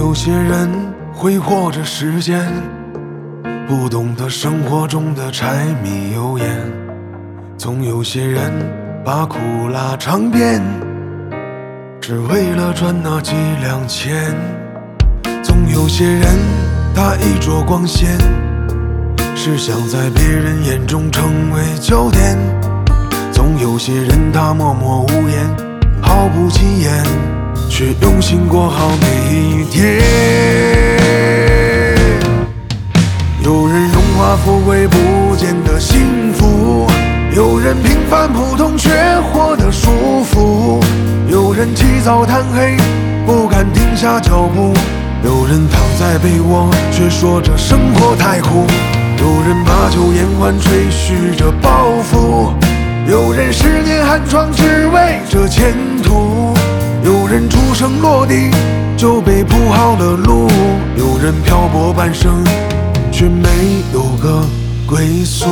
有些人挥霍着时间，不懂得生活中的柴米油盐。总有些人把苦拉长鞭，只为了赚那几两钱。总有些人他衣着光鲜，是想在别人眼中成为焦点。总有些人他默默无言，毫不起眼，却用心过好每一天。有人荣华富贵不见得幸福，有人平凡普通却活得舒服，有人起早贪黑不敢停下脚步，有人躺在被窝却说着生活太苦，有人把酒言欢吹嘘着抱负，有人10年寒窗只为这前途，有人出生落地就被铺好了路，有人漂泊半生却没有个归宿。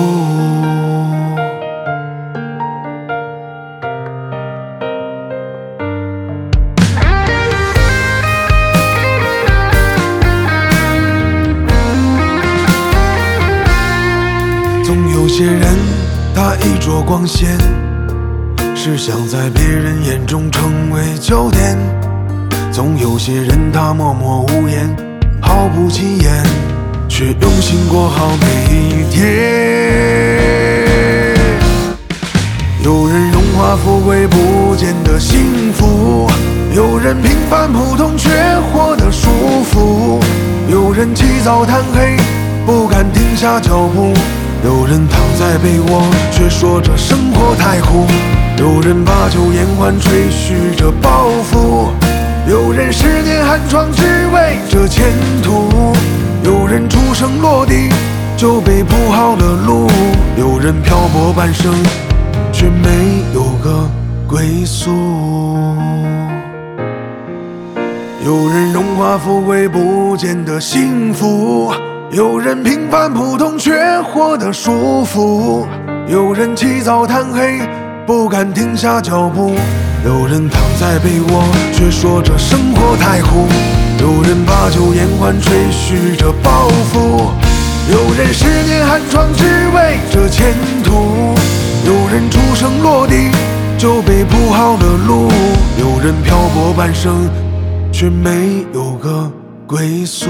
总有些人他衣着光鲜，是想在别人眼中成为焦点。总有些人他默默无言，毫不起眼，却用心过好每一天。有人荣华富贵不见得幸福，有人平凡普通却活得舒服，有人起早贪黑不敢停下脚步，有人躺在被窝却说着生活太苦，有人把酒言欢吹嘘着抱负，有人10年寒窗只为这前途，有人出生落地就被铺好了路，有人漂泊半生却没有个归宿。有人荣华富贵不见得幸福，有人平凡普通却活得舒服，有人起早贪黑不敢停下脚步，有人躺在被窝却说着生活太苦，有人把酒言欢吹嘘着抱负，有人10年寒窗只为这前途，有人出生落地就被铺好了路，有人漂泊半生却没有个归宿，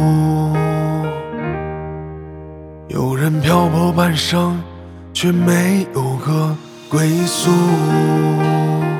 有人漂泊半生却没有个归宿。